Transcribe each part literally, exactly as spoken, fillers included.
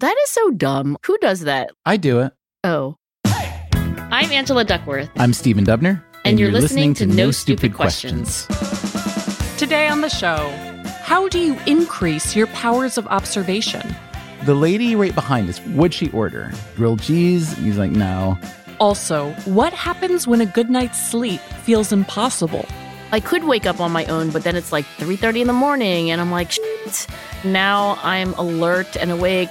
That is so dumb. Who does that? I do it. Oh. I'm Angela Duckworth. I'm Stephen Dubner. And, and you're, you're listening, listening to No Stupid, Stupid Questions. Questions. Today on the show, how do you increase your powers of observation? The lady right behind us, what'd she order? Grilled cheese? He's like, no. Also, what happens when a good night's sleep feels impossible? I could wake up on my own, but then it's like three thirty in the morning, and I'm like, shit. Now I'm alert and awake.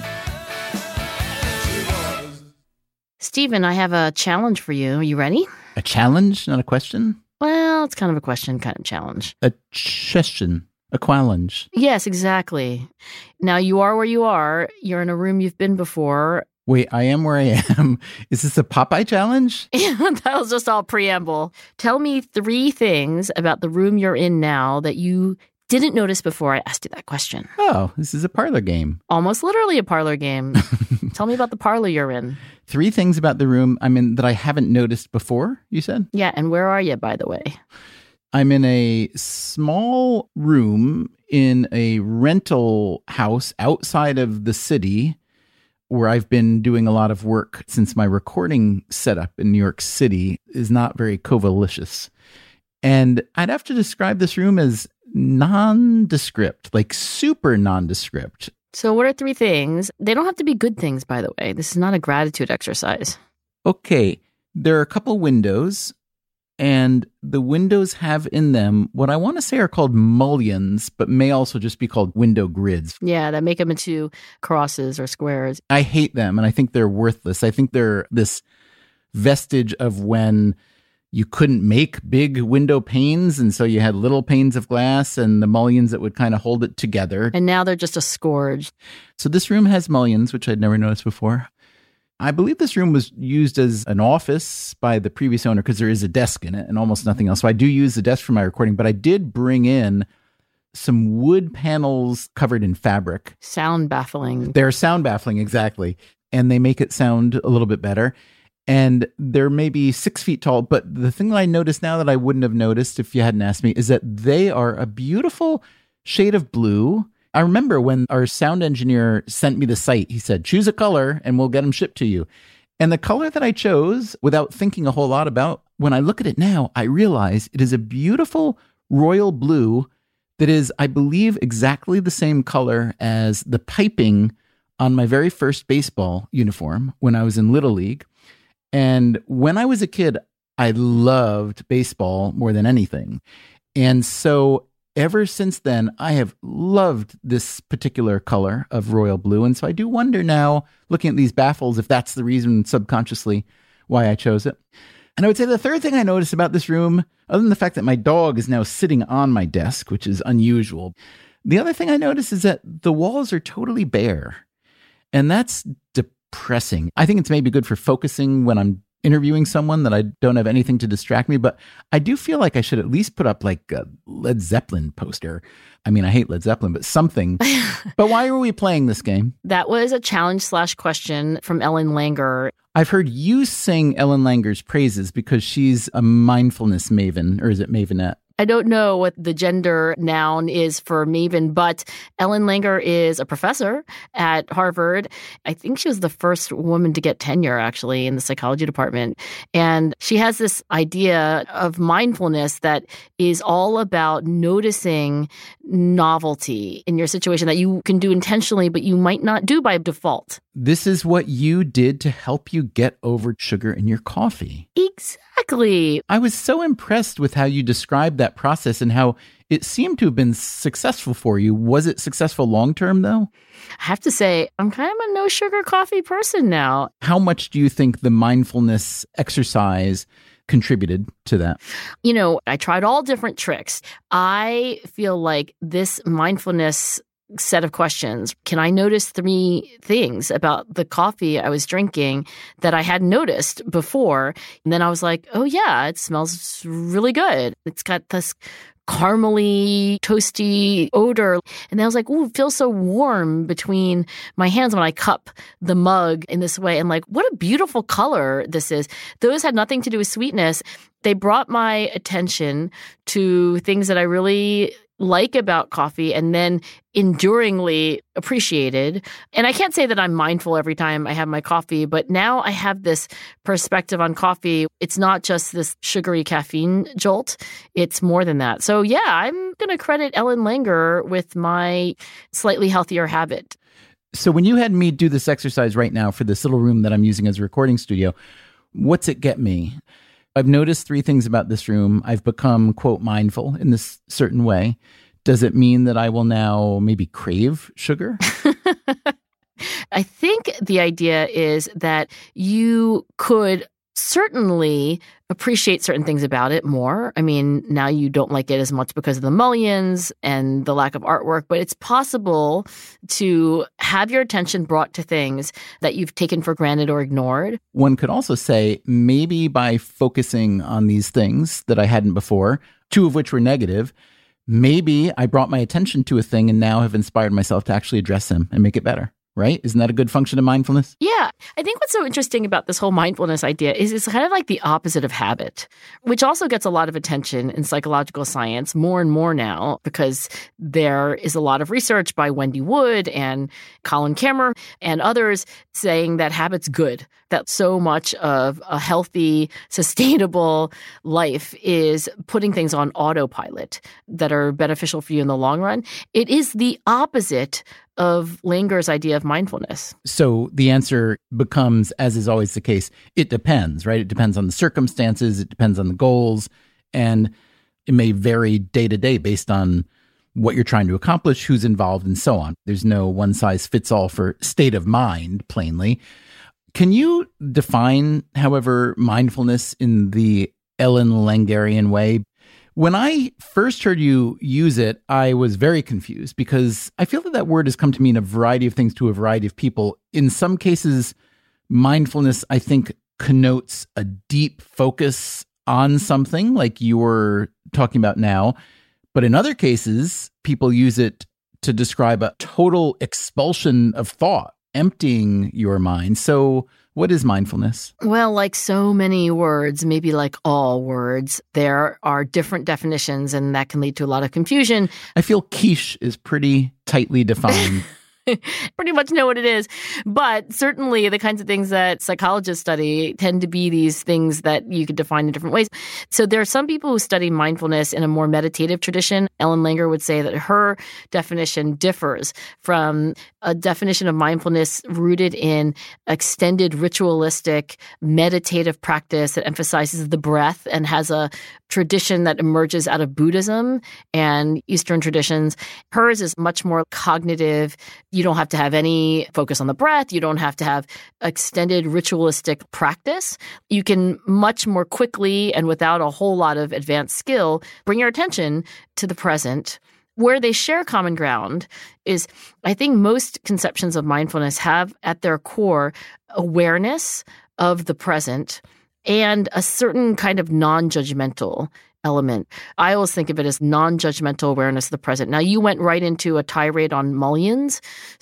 Stephen, I have a challenge for you. Are you ready? A challenge, not a question? Well, it's kind of a question, kind of challenge. A question. A challenge. Yes, exactly. Now, you are where you are. You're in a room you've been before. Wait, I am where I am. Is this a Popeye challenge? That was just all preamble. Tell me three things about the room you're in now that you didn't notice before I asked you that question. Oh, this is a parlor game. Almost literally a parlor game. Tell me about the parlor you're in. Three things about the room I'm in that I haven't noticed before, you said? Yeah, and where are you, by the way? I'm in a small room in a rental house outside of the city where I've been doing a lot of work since my recording setup in New York City is not very covalicious. And I'd have to describe this room as nondescript, like super nondescript. So what are three things? They don't have to be good things, by the way. This is not a gratitude exercise. Okay, there are a couple windows. And the windows have in them what I want to say are called mullions, but may also just be called window grids. Yeah, that make them into crosses or squares. I hate them, and I think they're worthless. I think they're this vestige of when you couldn't make big window panes, and so you had little panes of glass and the mullions that would kind of hold it together. And now they're just a scourge. So this room has mullions, which I'd never noticed before. I believe this room was used as an office by the previous owner because there is a desk in it and almost nothing else. So I do use the desk for my recording, but I did bring in some wood panels covered in fabric. Sound baffling. They're sound baffling, exactly. And they make it sound a little bit better. And they're maybe six feet tall. But the thing that I noticed now that I wouldn't have noticed if you hadn't asked me is that they are a beautiful shade of blue. I remember when our sound engineer sent me the site, he said, choose a color and we'll get them shipped to you. And the color that I chose, without thinking a whole lot about, when I look at it now, I realize it is a beautiful royal blue that is, I believe, exactly the same color as the piping on my very first baseball uniform when I was in Little League. And when I was a kid, I loved baseball more than anything. And so ever since then, I have loved this particular color of royal blue. And so I do wonder now, looking at these baffles, if that's the reason subconsciously why I chose it. And I would say the third thing I noticed about this room, other than the fact that my dog is now sitting on my desk, which is unusual, the other thing I noticed is that the walls are totally bare. And that's depressing. I think it's maybe good for focusing when I'm interviewing someone that I don't have anything to distract me, but I do feel like I should at least put up like a Led Zeppelin poster. I mean, I hate Led Zeppelin, but something. But why are we playing this game? That was a challenge slash question from Ellen Langer. I've heard you sing Ellen Langer's praises because she's a mindfulness maven, or is it mavenette? I don't know what the gender noun is for maven, but Ellen Langer is a professor at Harvard. I think she was the first woman to get tenure, actually, in the psychology department. And she has this idea of mindfulness that is all about noticing novelty in your situation that you can do intentionally, but you might not do by default. This is what you did to help you get over sugar in your coffee. Exactly. I was so impressed with how you described that process and how it seemed to have been successful for you. Was it successful long-term, though? I have to say, I'm kind of a no-sugar coffee person now. How much do you think the mindfulness exercise contributed to that? You know, I tried all different tricks. I feel like this mindfulness set of questions. Can I notice three things about the coffee I was drinking that I hadn't noticed before? And then I was like, oh yeah, it smells really good. It's got this caramely, toasty odor. And then I was like, ooh, it feels so warm between my hands when I cup the mug in this way. And like, what a beautiful color this is. Those had nothing to do with sweetness. They brought my attention to things that I really like about coffee and then enduringly appreciated. And I can't say that I'm mindful every time I have my coffee, but now I have this perspective on coffee. It's not just this sugary caffeine jolt. It's more than that. So yeah, I'm going to credit Ellen Langer with my slightly healthier habit. So when you had me do this exercise right now for this little room that I'm using as a recording studio, what's it get me? I've noticed three things about this room. I've become, quote, mindful in this certain way. Does it mean that I will now maybe crave sugar? I think the idea is that you could certainly appreciate certain things about it more. I mean, now you don't like it as much because of the mullions and the lack of artwork, but it's possible to have your attention brought to things that you've taken for granted or ignored. One could also say maybe by focusing on these things that I hadn't before, two of which were negative, maybe I brought my attention to a thing and now have inspired myself to actually address them and make it better. Right? Isn't that a good function of mindfulness? Yeah. I think what's so interesting about this whole mindfulness idea is it's kind of like the opposite of habit, which also gets a lot of attention in psychological science more and more now because there is a lot of research by Wendy Wood and Colin Kammer and others saying that habit's good, that so much of a healthy, sustainable life is putting things on autopilot that are beneficial for you in the long run. It is the opposite of Langer's idea of mindfulness. So the answer becomes, as is always the case, it depends, right? It depends on the circumstances, it depends on the goals, and it may vary day to day based on what you're trying to accomplish, who's involved, and so on. There's no one size fits all for state of mind, plainly. Can you define, however, mindfulness in the Ellen Langerian way? When I first heard you use it, I was very confused because I feel that that word has come to mean a variety of things to a variety of people. In some cases, mindfulness, I think, connotes a deep focus on something like you were talking about now. But in other cases, people use it to describe a total expulsion of thought, emptying your mind. So what is mindfulness? Well, like so many words, maybe like all words, there are different definitions, and that can lead to a lot of confusion. I feel quiche is pretty tightly defined. Pretty much know what it is. But certainly the kinds of things that psychologists study tend to be these things that you could define in different ways. So there are some people who study mindfulness in a more meditative tradition. Ellen Langer would say that her definition differs from a definition of mindfulness rooted in extended ritualistic meditative practice that emphasizes the breath and has a tradition that emerges out of Buddhism and Eastern traditions. Hers is much more cognitive. You don't have to have any focus on the breath. You don't have to have extended ritualistic practice. You can much more quickly and without a whole lot of advanced skill bring your attention to the present. Where they share common ground is, I think most conceptions of mindfulness have at their core awareness of the present and a certain kind of non-judgmental element. I always think of it as non-judgmental awareness of the present. Now, you went right into a tirade on mullions,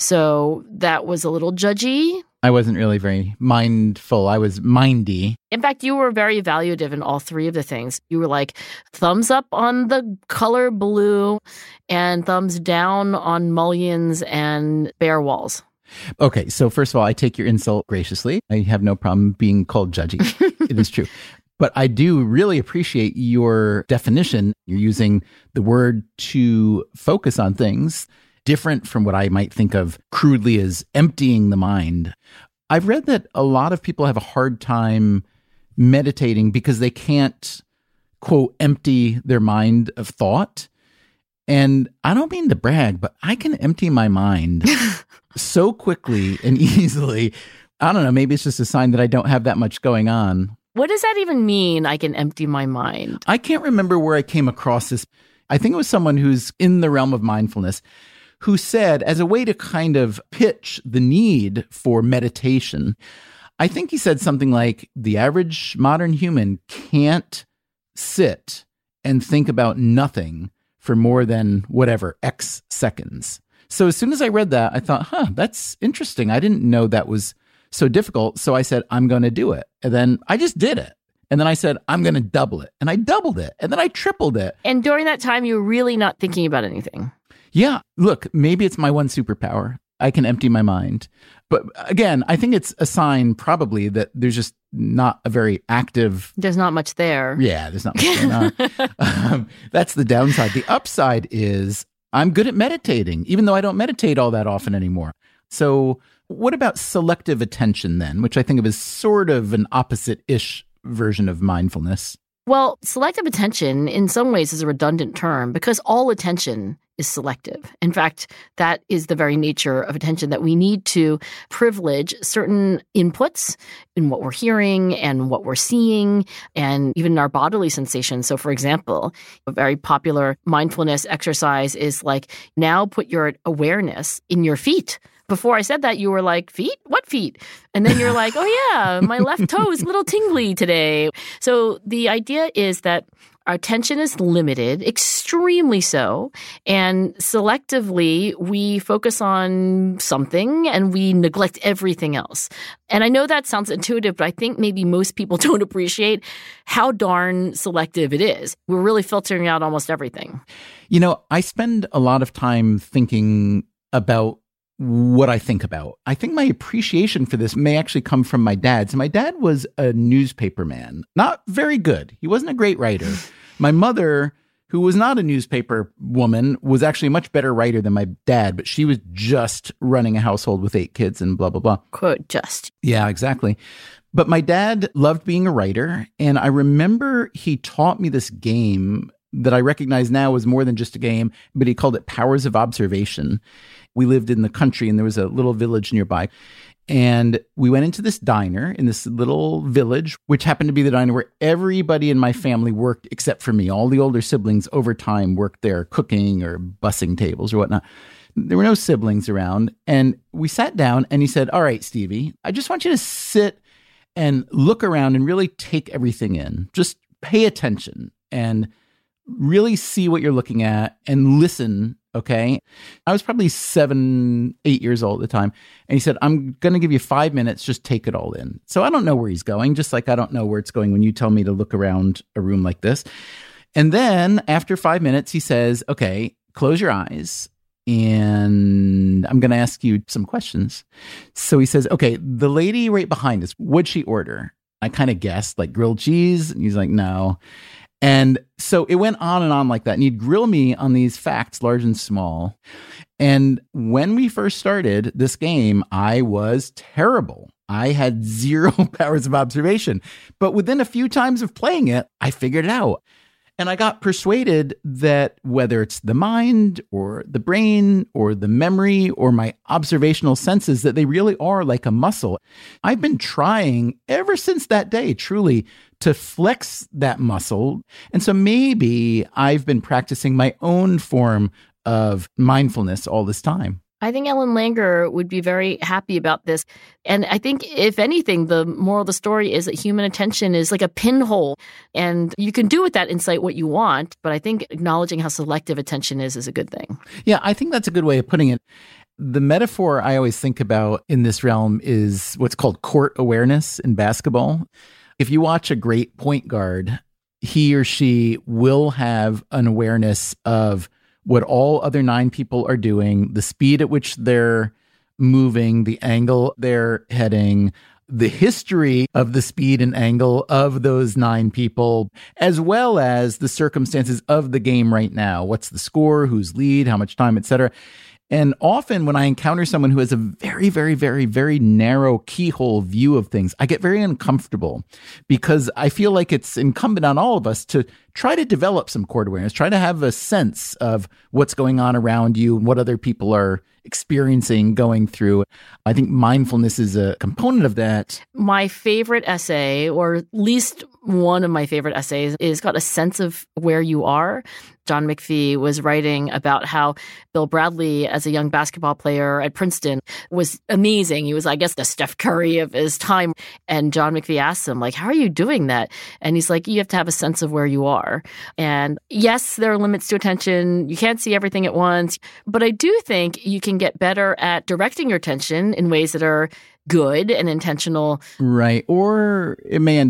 so that was a little judgy. I wasn't really very mindful. I was mindy. In fact, you were very evaluative in all three of the things. You were like, thumbs up on the color blue and thumbs down on mullions and bare walls. Okay, so first of all, I take your insult graciously. I have no problem being called judgy. It is true. But I do really appreciate your definition. You're using the word to focus on things different from what I might think of crudely as emptying the mind. I've read that a lot of people have a hard time meditating because they can't, quote, empty their mind of thought. And I don't mean to brag, but I can empty my mind so quickly and easily. I don't know, maybe it's just a sign that I don't have that much going on. What does that even mean, I can empty my mind? I can't remember where I came across this. I think it was someone who's in the realm of mindfulness who said, as a way to kind of pitch the need for meditation, I think he said something like, the average modern human can't sit and think about nothing for more than whatever, X seconds. So as soon as I read that, I thought, huh, that's interesting. I didn't know that was so difficult. So I said, I'm going to do it. And then I just did it. And then I said, I'm going to double it. And I doubled it. And then I tripled it. And during that time, you were really not thinking about anything. Yeah. Look, maybe it's my one superpower. I can empty my mind. But again, I think it's a sign probably that there's just not a very active... There's not much there. Yeah, there's not much going on. um, that's the downside. The upside is I'm good at meditating, even though I don't meditate all that often anymore. So what about selective attention then, which I think of as sort of an opposite-ish version of mindfulness? Well, selective attention in some ways is a redundant term because all attention is selective. In fact, that is the very nature of attention, that we need to privilege certain inputs in what we're hearing and what we're seeing and even our bodily sensations. So, for example, a very popular mindfulness exercise is like, now put your awareness in your feet. Before I said that, you were like, feet? What feet? And then you're like, oh yeah, my left toe is a little tingly today. So the idea is that our attention is limited, extremely so, and selectively we focus on something and we neglect everything else. And I know that sounds intuitive, but I think maybe most people don't appreciate how darn selective it is. We're really filtering out almost everything. You know, I spend a lot of time thinking about what I think about. I think my appreciation for this may actually come from my dad. So my dad was a newspaper man, not very good. He wasn't a great writer. My mother, who was not a newspaper woman, was actually a much better writer than my dad, but she was just running a household with eight kids and blah, blah, blah. Quote, just. Yeah, exactly. But my dad loved being a writer. And I remember he taught me this game that I recognize now was more than just a game, but he called it Powers of Observation. We lived in the country and there was a little village nearby. And we went into this diner in this little village, which happened to be the diner where everybody in my family worked except for me. All the older siblings over time worked there cooking or bussing tables or whatnot. There were no siblings around. And we sat down and he said, all right, Stevie, I just want you to sit and look around and really take everything in. Just pay attention and really see what you're looking at and listen. Okay. I was probably seven, eight years old at the time. And he said, I'm going to give you five minutes. Just take it all in. So I don't know where he's going, just like I don't know where it's going when you tell me to look around a room like this. And then after five minutes, he says, okay, close your eyes. And I'm going to ask you some questions. So he says, okay, the lady right behind us, what'd she order? I kind of guessed like grilled cheese. And he's like, no. And so it went on and on like that. And he'd grill me on these facts, large and small. And when we first started this game, I was terrible. I had zero powers of observation. But within a few times of playing it, I figured it out. And I got persuaded that whether it's the mind or the brain or the memory or my observational senses, that they really are like a muscle. I've been trying ever since that day, truly, to flex that muscle. And so maybe I've been practicing my own form of mindfulness all this time. I think Ellen Langer would be very happy about this. And I think, if anything, the moral of the story is that human attention is like a pinhole. And you can do with that insight what you want. But I think acknowledging how selective attention is is a good thing. Yeah, I think that's a good way of putting it. The metaphor I always think about in this realm is what's called court awareness in basketball. If you watch a great point guard, he or she will have an awareness of what all other nine people are doing, the speed at which they're moving, the angle they're heading, the history of the speed and angle of those nine people, as well as the circumstances of the game right now. What's the score, who's lead, how much time, et cetera. And often when I encounter someone who has a very, very, very, very narrow keyhole view of things, I get very uncomfortable because I feel like it's incumbent on all of us to try to develop some court awareness, try to have a sense of what's going on around you and what other people are experiencing, going through. I think mindfulness is a component of that. My favorite essay, or at least one of my favorite essays, is called A Sense of Where You Are. John McPhee was writing about how Bill Bradley, as a young basketball player at Princeton, was amazing. He was, I guess, the Steph Curry of his time. And John McPhee asked him, like, how are you doing that? And he's like, you have to have a sense of where you are. And yes, there are limits to attention. You can't see everything at once. But I do think you can get better at directing your attention in ways that are good and intentional. Right. Or it may end up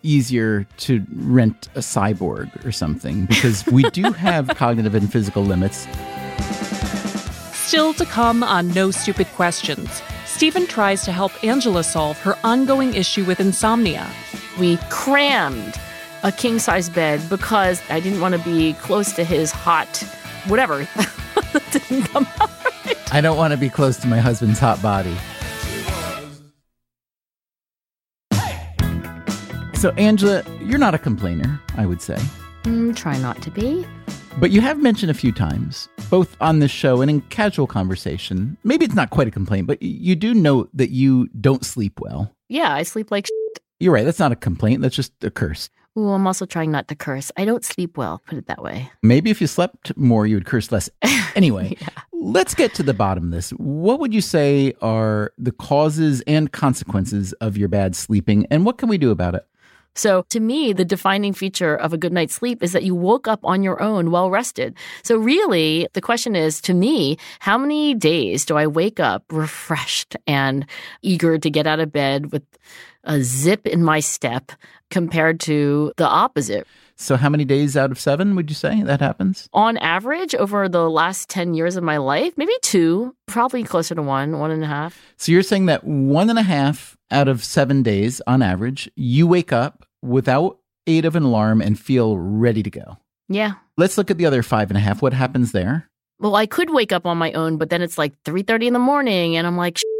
easier to rent a cyborg or something, because we do have cognitive and physical limits. Still to come on No Stupid Questions, Stephen tries to help Angela solve her ongoing issue with insomnia. We crammed a king-size bed because I didn't want to be close to his hot whatever. That didn't come out right. I don't want to be close to my husband's hot body. So, Angela, you're not a complainer, I would say. Mm, try not to be. But you have mentioned a few times, both on this show and in casual conversation, maybe it's not quite a complaint, but you do note that you don't sleep well. Yeah, I sleep like shit. You're right. That's not a complaint. That's just a curse. Ooh, I'm also trying not to curse. I don't sleep well, put it that way. Maybe if you slept more, you would curse less. Anyway, yeah. Let's get to the bottom of this. What would you say are the causes and consequences of your bad sleeping, and what can we do about it? So to me, the defining feature of a good night's sleep is that you woke up on your own well rested. So really, the question is, to me, how many days do I wake up refreshed and eager to get out of bed with a zip in my step compared to the opposite? So how many days out of seven would you say that happens? On average, over the last ten years of my life, maybe two, probably closer to one, one and a half. So you're saying that one and a half out of seven days on average, you wake up without aid of an alarm and feel ready to go. Yeah. Let's look at the other five and a half. What happens there? Well, I could wake up on my own, but then it's like three thirty in the morning and I'm like, shit.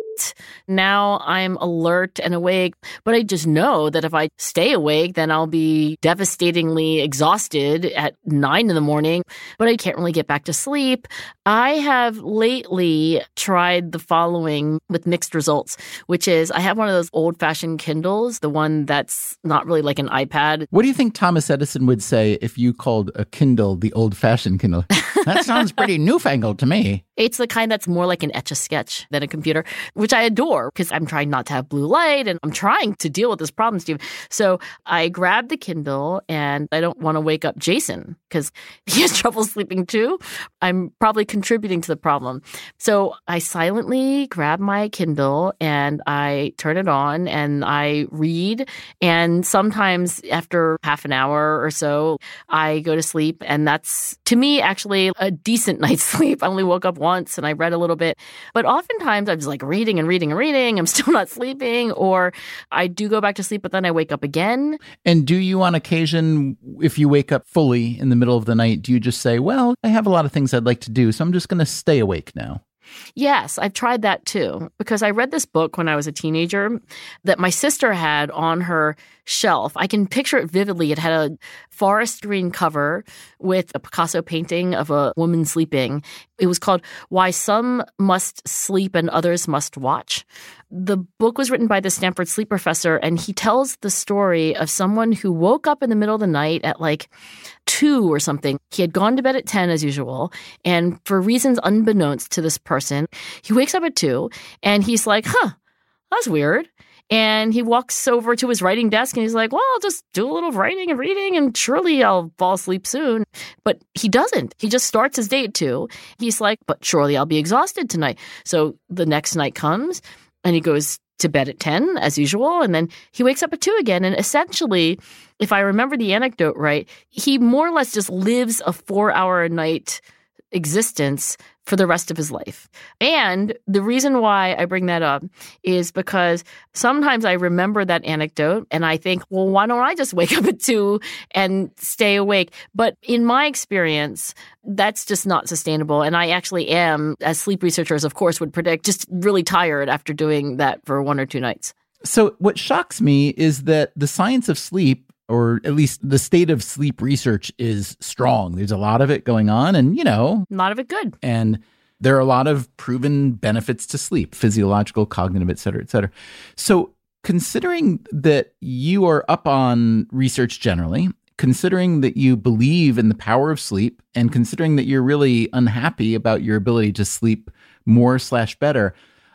Now I'm alert and awake, but I just know that if I stay awake, then I'll be devastatingly exhausted at nine in the morning, but I can't really get back to sleep. I have lately tried the following with mixed results, which is I have one of those old-fashioned Kindles, the one that's not really like an iPad. What do you think Thomas Edison would say if you called a Kindle the old-fashioned Kindle? That sounds pretty newfangled to me. It's the kind that's more like an Etch-a-Sketch than a computer, which I adore because I'm trying not to have blue light and I'm trying to deal with this problem, Steve. So I grabbed the Kindle and I don't want to wake up Jason because he has trouble sleeping too. I'm probably contributing to the problem. So I silently grab my Kindle and I turn it on and I read. And sometimes after half an hour or so, I go to sleep. And that's, to me, actually a decent night's sleep. I only woke up once and I read a little bit. But oftentimes I'm just like reading and reading and reading. I'm still not sleeping, or I do go back to sleep, but then I wake up again. And do you on occasion, if you wake up fully in the middle of the night, do you just say, well, I have a lot of things I'd like to do, so I'm just going to stay awake now? Yes, I've tried that too, because I read this book when I was a teenager that my sister had on her shelf. I can picture it vividly. It had a forest green cover with a Picasso painting of a woman sleeping. It was called Why Some Must Sleep and Others Must Watch. The book was written by the Stanford sleep professor, and he tells the story of someone who woke up in the middle of the night at like two or something. He had gone to bed at ten as usual, and for reasons unbeknownst to this person, he wakes up at two, and he's like, huh, that's weird. And he walks over to his writing desk and he's like, well, I'll just do a little writing and reading and surely I'll fall asleep soon. But he doesn't. He just starts his day at two. He's like, but surely I'll be exhausted tonight. So the next night comes and he goes to bed at ten as usual. And then he wakes up at two again. And essentially, if I remember the anecdote right, he more or less just lives a four hour a night existence for the rest of his life. And the reason why I bring that up is because sometimes I remember that anecdote and I think, well, why don't I just wake up at two and stay awake? But in my experience, that's just not sustainable. And I actually am, as sleep researchers, of course, would predict, just really tired after doing that for one or two nights. So what shocks me is that the science of sleep, or at least the state of sleep research, is strong. There's a lot of it going on and, you know. A lot of it good. And there are a lot of proven benefits to sleep, physiological, cognitive, et cetera, et cetera. So considering that you are up on research generally, considering that you believe in the power of sleep, and considering that you're really unhappy about your ability to sleep more slash better,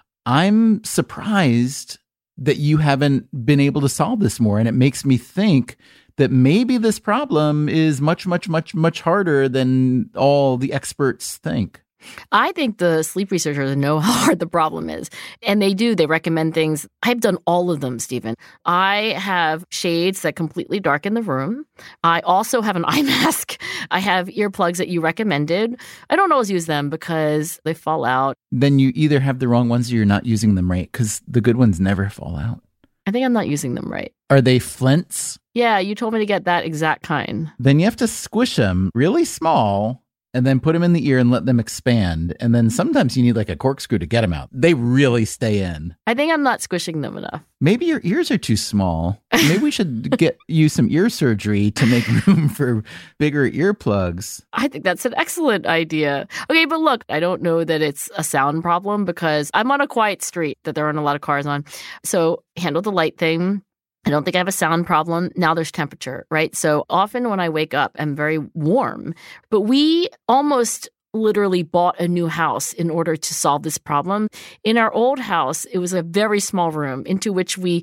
I'm surprised that you haven't been able to solve this more. And it makes me think that maybe this problem is much, much, much, much harder than all the experts think. I think the sleep researchers know how hard the problem is. And they do. They recommend things. I've done all of them, Stephen. I have shades that completely darken the room. I also have an eye mask. I have earplugs that you recommended. I don't always use them because they fall out. Then you either have the wrong ones or you're not using them right, because the good ones never fall out. I think I'm not using them right. Are they flints? Yeah, you told me to get that exact kind. Then you have to squish them really small and then put them in the ear and let them expand. And then sometimes you need like a corkscrew to get them out. They really stay in. I think I'm not squishing them enough. Maybe your ears are too small. Maybe we should get you some ear surgery to make room for bigger earplugs. I think that's an excellent idea. Okay, but look, I don't know that it's a sound problem because I'm on a quiet street that there aren't a lot of cars on. So handle the light thing. I don't think I have a sound problem. Now there's temperature, right? So often when I wake up, I'm very warm. But we almost literally bought a new house in order to solve this problem. In our old house, it was a very small room into which we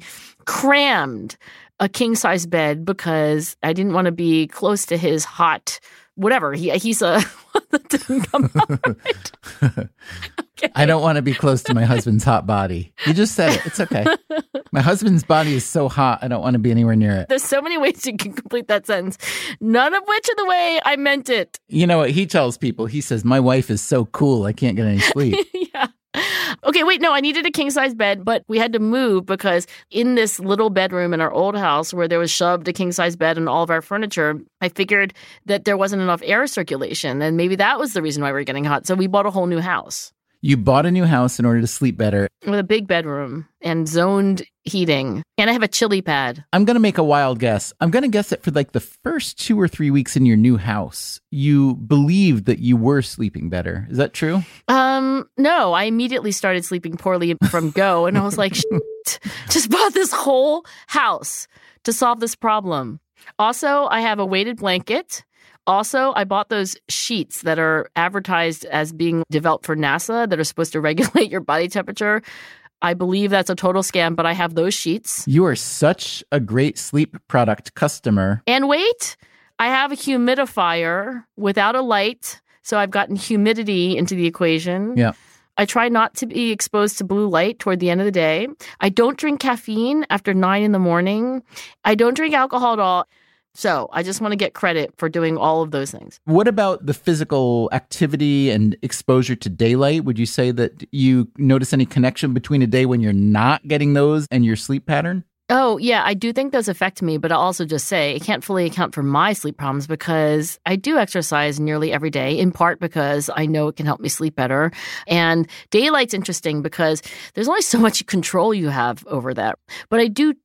crammed a king-size bed because I didn't want to be close to his hot whatever. He He's a... that didn't come out right. Okay. I don't want to be close to my husband's hot body. You just said it. It's okay. My husband's body is so hot, I don't want to be anywhere near it. There's so many ways you can complete that sentence, none of which are the way I meant it. You know what he tells people? He says, my wife is so cool, I can't get any sleep. Yeah. Okay, wait, no, I needed a king-size bed, but we had to move because in this little bedroom in our old house where there was shoved a king-size bed and all of our furniture, I figured that there wasn't enough air circulation, and maybe that was the reason why we were getting hot. So we bought a whole new house. You bought a new house in order to sleep better. With a big bedroom and zoned heating. And I have a chili pad. I'm going to make a wild guess. I'm going to guess that for like the first two or three weeks in your new house, you believed that you were sleeping better. Is that true? Um, no, I immediately started sleeping poorly from go. And I was like, shit, just bought this whole house to solve this problem. Also, I have a weighted blanket. Also, I bought those sheets that are advertised as being developed for NASA that are supposed to regulate your body temperature. I believe that's a total scam, but I have those sheets. You are such a great sleep product customer. And wait, I have a humidifier without a light, so I've gotten humidity into the equation. Yeah. I try not to be exposed to blue light toward the end of the day. I don't drink caffeine after nine in the morning. I don't drink alcohol at all. So I just want to get credit for doing all of those things. What about the physical activity and exposure to daylight? Would you say that you notice any connection between a day when you're not getting those and your sleep pattern? Oh, yeah, I do think those affect me, but I'll also just say I can't fully account for my sleep problems because I do exercise nearly every day, in part because I know it can help me sleep better. And daylight's interesting because there's only so much control you have over that. But I do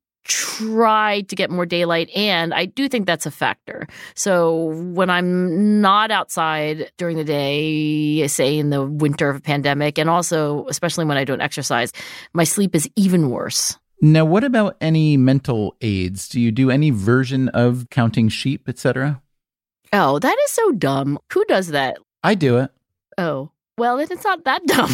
try to get more daylight, and I do think that's a factor. So when I'm not outside during the day, say in the winter of a pandemic, and also especially when I don't exercise, my sleep is even worse. Now, what about any mental aids? Do you do any version of counting sheep, et cetera? Oh, that is so dumb. Who does that? I do it. Oh, well, then it's not that dumb.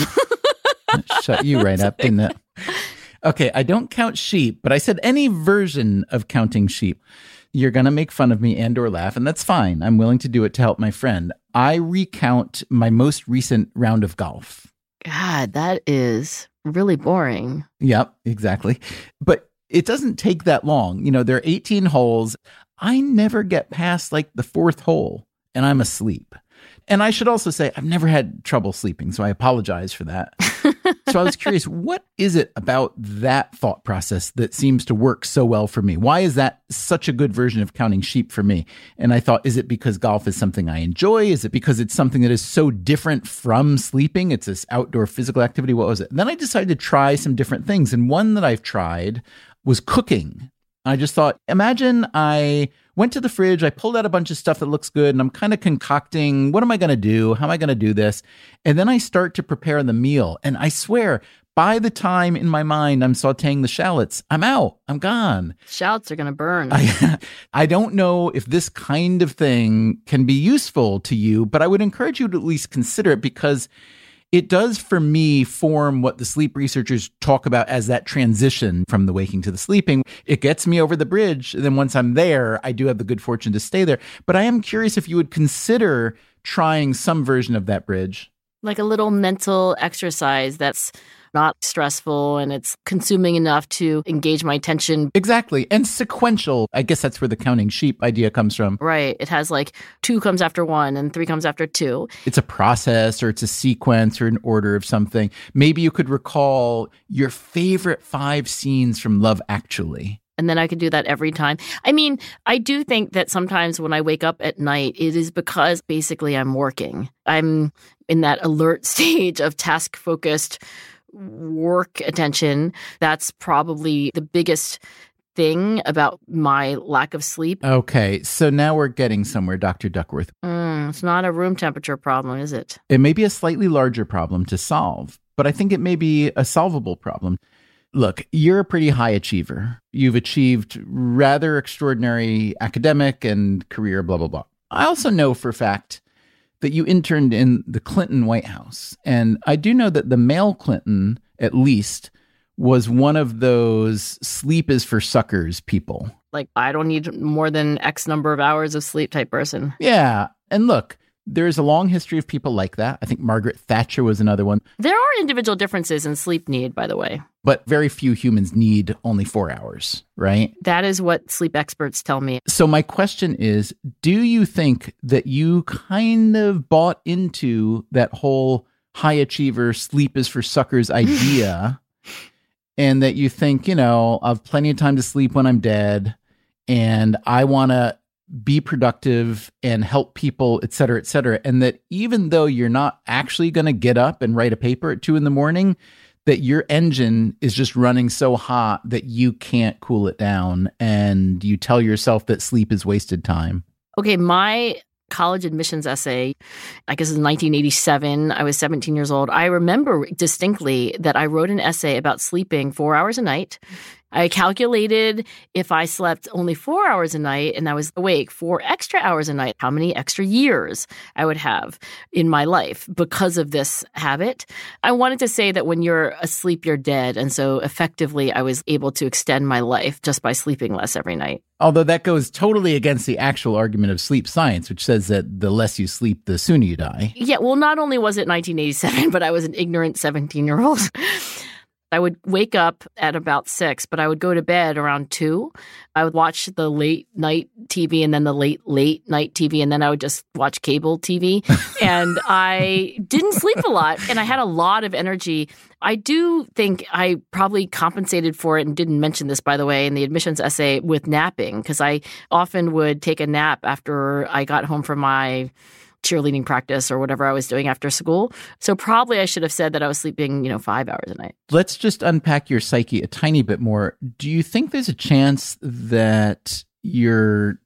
Shut you right up, didn't it? Okay, I don't count sheep, but I said any version of counting sheep. You're going to make fun of me and or laugh, and that's fine. I'm willing to do it to help my friend. I recount my most recent round of golf. God, that is really boring. Yep, exactly. But it doesn't take that long. You know, there are eighteen holes. I never get past like the fourth hole, and I'm asleep. And I should also say, I've never had trouble sleeping, so I apologize for that. So I was curious, what is it about that thought process that seems to work so well for me? Why is that such a good version of counting sheep for me? And I thought, is it because golf is something I enjoy? Is it because it's something that is so different from sleeping? It's this outdoor physical activity. What was it? And then I decided to try some different things. And one that I've tried was cooking. I just thought, imagine I went to the fridge, I pulled out a bunch of stuff that looks good, and I'm kind of concocting, what am I going to do? How am I going to do this? And then I start to prepare the meal. And I swear, by the time in my mind I'm sauteing the shallots, I'm out. I'm gone. Shallots are going to burn. I, I don't know if this kind of thing can be useful to you, but I would encourage you to at least consider it because it does, for me, form what the sleep researchers talk about as that transition from the waking to the sleeping. It gets me over the bridge. And then once I'm there, I do have the good fortune to stay there. But I am curious if you would consider trying some version of that bridge. Like a little mental exercise that's not stressful and it's consuming enough to engage my attention. Exactly. And sequential. I guess that's where the counting sheep idea comes from. Right. It has like two comes after one and three comes after two. It's a process or it's a sequence or an order of something. Maybe you could recall your favorite five scenes from Love Actually. And then I could do that every time. I mean, I do think that sometimes when I wake up at night, it is because basically I'm working. I'm in that alert stage of task-focused work attention. That's probably the biggest thing about my lack of sleep. Okay, so now we're getting somewhere, Doctor Duckworth. Mm, it's not a room temperature problem, is it? It may be a slightly larger problem to solve, but I think it may be a solvable problem. Look, you're a pretty high achiever. You've achieved rather extraordinary academic and career, blah, blah, blah. I also know for a fact that you interned in the Clinton White House. And I do know that the male Clinton, at least, was one of those sleep is for suckers people. Like, I don't need more than X number of hours of sleep type person. Yeah. And look, there's a long history of people like that. I think Margaret Thatcher was another one. There are individual differences in sleep need, by the way. But very few humans need only four hours, right? That is what sleep experts tell me. So my question is, do you think that you kind of bought into that whole high achiever, sleep is for suckers idea, and that you think, you know, I've plenty of time to sleep when I'm dead, and I want to be productive and help people, et cetera, et cetera. And that even though you're not actually going to get up and write a paper at two in the morning, that your engine is just running so hot that you can't cool it down. And you tell yourself that sleep is wasted time. Okay, my college admissions essay, I guess it was nineteen eighty-seven. I was seventeen years old. I remember distinctly that I wrote an essay about sleeping four hours a night. I calculated if I slept only four hours a night and I was awake four extra hours a night, how many extra years I would have in my life because of this habit. I wanted to say that when you're asleep, you're dead. And so effectively, I was able to extend my life just by sleeping less every night. Although that goes totally against the actual argument of sleep science, which says that the less you sleep, the sooner you die. Yeah, well, not only was it nineteen eighty-seven, but I was an ignorant seventeen-year-old. I would wake up at about six, but I would go to bed around two. I would watch the late night T V and then the late, late night T V, and then I would just watch cable T V. And I didn't sleep a lot, and I had a lot of energy. I do think I probably compensated for it, and didn't mention this, by the way, in the admissions essay, with napping, because I often would take a nap after I got home from my cheerleading practice or whatever I was doing after school. So probably I should have said that I was sleeping, you know, five hours a night. Let's just unpack your psyche a tiny bit more. Do you think there's a chance that your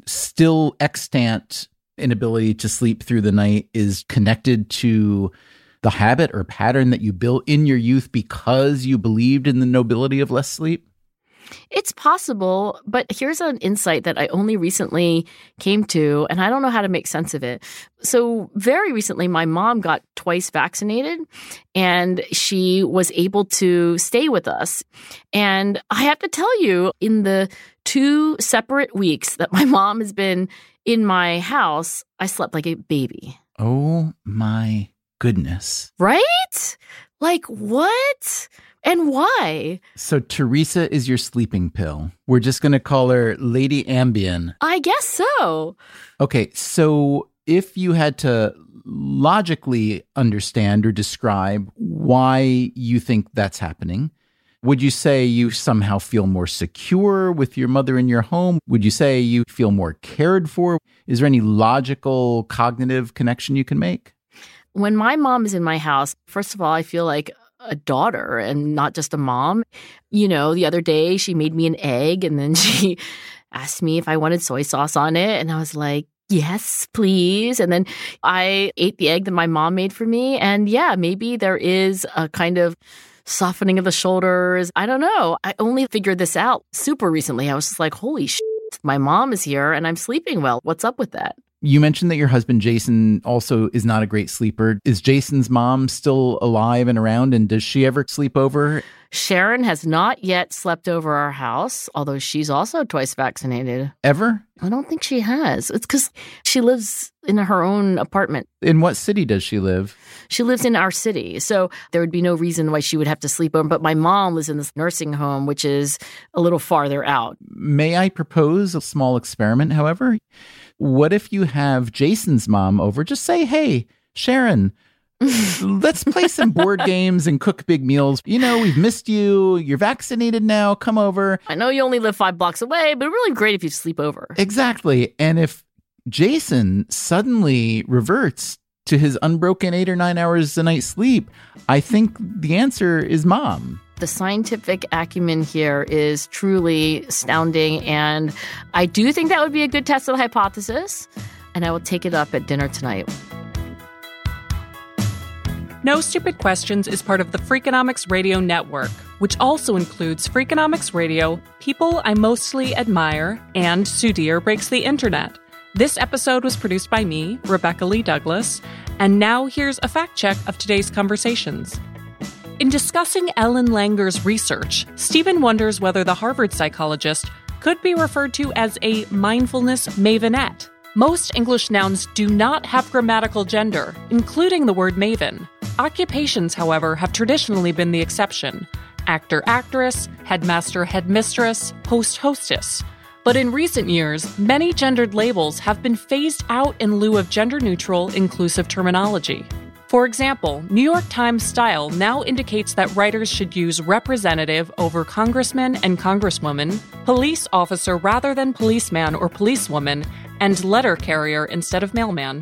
still extant inability to sleep through the night is connected to the habit or pattern that you built in your youth because you believed in the nobility of less sleep? It's possible, but here's an insight that I only recently came to, and I don't know how to make sense of it. So very recently, my mom got twice vaccinated, and she was able to stay with us. And I have to tell you, in the two separate weeks that my mom has been in my house, I slept like a baby. Oh, my goodness. Right? Like, what? And why? So Teresa is your sleeping pill. We're just going to call her Lady Ambien. I guess so. Okay, so if you had to logically understand or describe why you think that's happening, would you say you somehow feel more secure with your mother in your home? Would you say you feel more cared for? Is there any logical cognitive connection you can make? When my mom is in my house, first of all, I feel like a daughter and not just a mom. You know, the other day she made me an egg and then she asked me if I wanted soy sauce on it. And I was like, yes, please. And then I ate the egg that my mom made for me. And yeah, maybe there is a kind of softening of the shoulders. I don't know. I only figured this out super recently. I was just like, holy shit, my mom is here and I'm sleeping well. What's up with that? You mentioned that your husband, Jason, also is not a great sleeper. Is Jason's mom still alive and around? And does she ever sleep over? Sharon has not yet slept over our house, although she's also twice vaccinated. Ever? I don't think she has. It's because she lives in her own apartment. In what city does she live? She lives in our city, so there would be no reason why she would have to sleep over. But my mom lives in this nursing home, which is a little farther out. May I propose a small experiment, however? What if you have Jason's mom over? Just say, hey, Sharon, let's play some board games and cook big meals. You know, we've missed you. You're vaccinated now. Come over. I know you only live five blocks away, but really great if you sleep over. Exactly. And if Jason suddenly reverts to his unbroken eight or nine hours a night sleep, I think the answer is mom. The scientific acumen here is truly astounding, and I do think that would be a good test of the hypothesis, and I will take it up at dinner tonight. No Stupid Questions is part of the Freakonomics Radio Network, which also includes Freakonomics Radio, People I Mostly Admire, and Sudhir Breaks the Internet. This episode was produced by me, Rebecca Lee Douglas, and now here's a fact check of today's conversations. In discussing Ellen Langer's research, Stephen wonders whether the Harvard psychologist could be referred to as a mindfulness mavenette. Most English nouns do not have grammatical gender, including the word maven. Occupations, however, have traditionally been the exception. Actor, actress, headmaster, headmistress, host, hostess. But in recent years, many gendered labels have been phased out in lieu of gender-neutral, inclusive terminology. For example, New York Times Style now indicates that writers should use representative over congressman and congresswoman, police officer rather than policeman or policewoman, and letter carrier instead of mailman.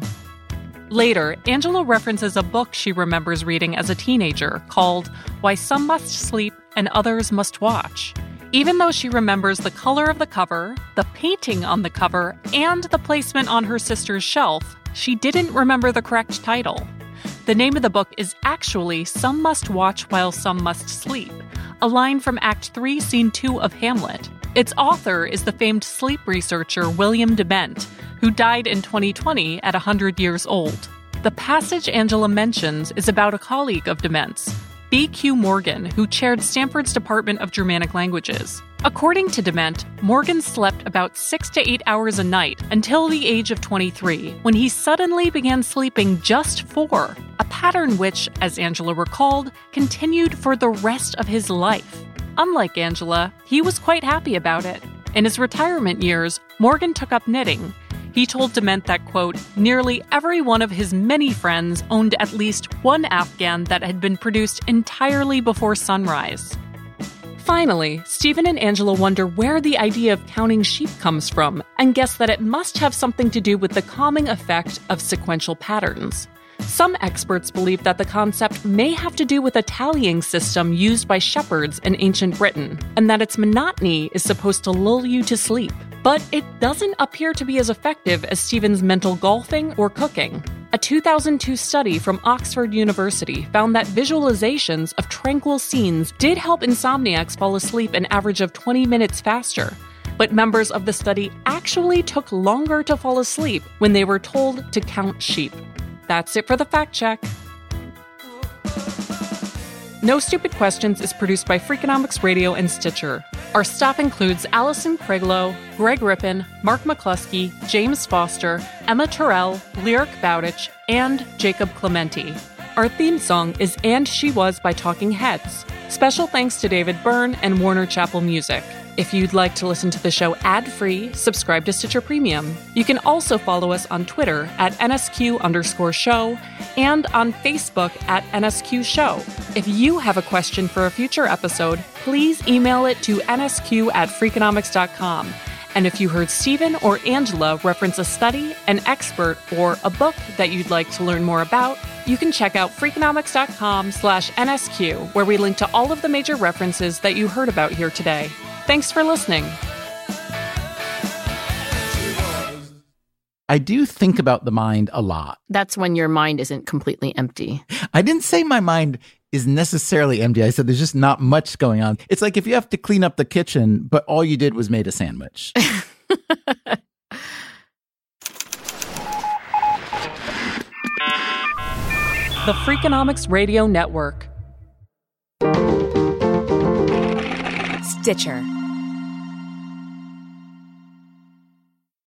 Later, Angela references a book she remembers reading as a teenager called Why Some Must Sleep and Others Must Watch. Even though she remembers the color of the cover, the painting on the cover, and the placement on her sister's shelf, she didn't remember the correct title. The name of the book is actually Some Must Watch While Some Must Sleep, a line from Act three, Scene two of Hamlet. Its author is the famed sleep researcher William Dement, who died in twenty twenty at one hundred years old. The passage Angela mentions is about a colleague of Dement's, B Q Morgan, who chaired Stanford's Department of Germanic Languages. According to Dement, Morgan slept about six to eight hours a night until the age of twenty-three, when he suddenly began sleeping just four, a pattern which, as Angela recalled, continued for the rest of his life. Unlike Angela, he was quite happy about it. In his retirement years, Morgan took up knitting. He told Dement that, quote, nearly every one of his many friends owned at least one Afghan that had been produced entirely before sunrise. Finally, Stephen and Angela wonder where the idea of counting sheep comes from and guess that it must have something to do with the calming effect of sequential patterns. Some experts believe that the concept may have to do with a tallying system used by shepherds in ancient Britain, and that its monotony is supposed to lull you to sleep. But it doesn't appear to be as effective as Stephen's mental golfing or cooking. A two thousand two study from Oxford University found that visualizations of tranquil scenes did help insomniacs fall asleep an average of twenty minutes faster. But members of the study actually took longer to fall asleep when they were told to count sheep. That's it for the fact check. No Stupid Questions is produced by Freakonomics Radio and Stitcher. Our staff includes Allison Craiglow, Greg Rippin, Mark McCluskey, James Foster, Emma Terrell, Lyric Bowditch, and Jacob Clementi. Our theme song is And She Was by Talking Heads. Special thanks to David Byrne and Warner Chappell Music. If you'd like to listen to the show ad-free, subscribe to Stitcher Premium. You can also follow us on Twitter at N S Q underscore show and on Facebook at N S Q show. If you have a question for a future episode, please email it to N S Q at freakonomics dot com. And if you heard Stephen or Angela reference a study, an expert, or a book that you'd like to learn more about, you can check out freakonomics dot com slash N S Q, where we link to all of the major references that you heard about here today. Thanks for listening. I do think about the mind a lot. That's when your mind isn't completely empty. I didn't say my mind is necessarily empty. I said there's just not much going on. It's like if you have to clean up the kitchen, but all you did was made a sandwich. The Freakonomics Radio Network. Stitcher.